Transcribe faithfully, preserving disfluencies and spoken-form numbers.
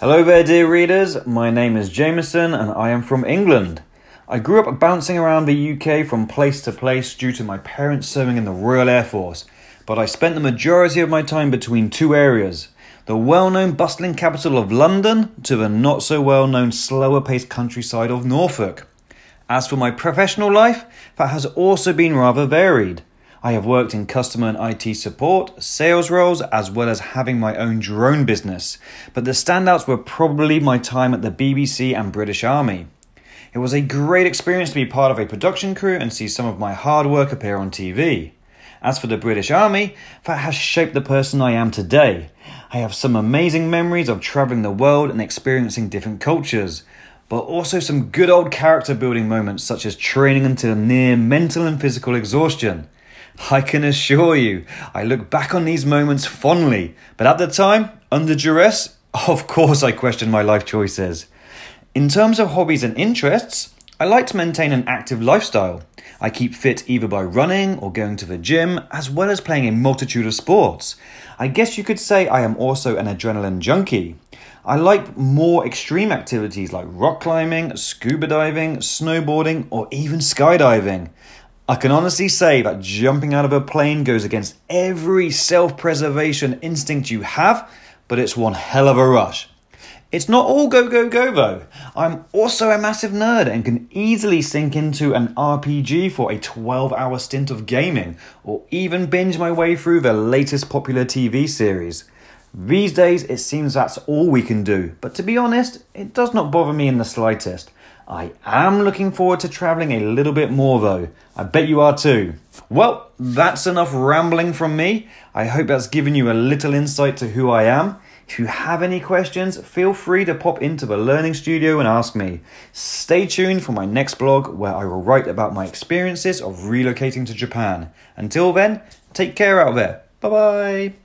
Hello there, dear readers. My name is Jameson and I am from England. I grew up bouncing around the U K from place to place due to my parents serving in the Royal Air Force, but I spent the majority of my time between two areas, the well-known bustling capital of London to the not-so-well-known slower-paced countryside of Norfolk. As for my professional life, that has also been rather varied. I have worked in customer and I T support, sales roles, as well as having my own drone business, but the standouts were probably my time at the B B C and British Army. It was a great experience to be part of a production crew and see some of my hard work appear on T V. As for the British Army, that has shaped the person I am today. I have some amazing memories of travelling the world and experiencing different cultures, but also some good old character building moments such as training until near mental and physical exhaustion. I can assure you, I look back on these moments fondly, but at the time, under duress, of course I questioned my life choices. In terms of hobbies and interests, I like to maintain an active lifestyle. I keep fit either by running or going to the gym, as well as playing a multitude of sports. I guess you could say I am also an adrenaline junkie. I like more extreme activities like rock climbing, scuba diving, snowboarding, or even skydiving. I can honestly say that jumping out of a plane goes against every self-preservation instinct you have, but it's one hell of a rush. It's not all go, go, go though. I'm also a massive nerd and can easily sink into an R P G for a twelve hour stint of gaming, or even binge my way through the latest popular T V series. These days it seems that's all we can do, but to be honest, it does not bother me in the slightest. I am looking forward to travelling a little bit more though. I bet you are too. Well, that's enough rambling from me. I hope that's given you a little insight to who I am. If you have any questions, feel free to pop into the Learning Studio and ask me. Stay tuned for my next blog where I will write about my experiences of relocating to Japan. Until then, take care out there. Bye bye.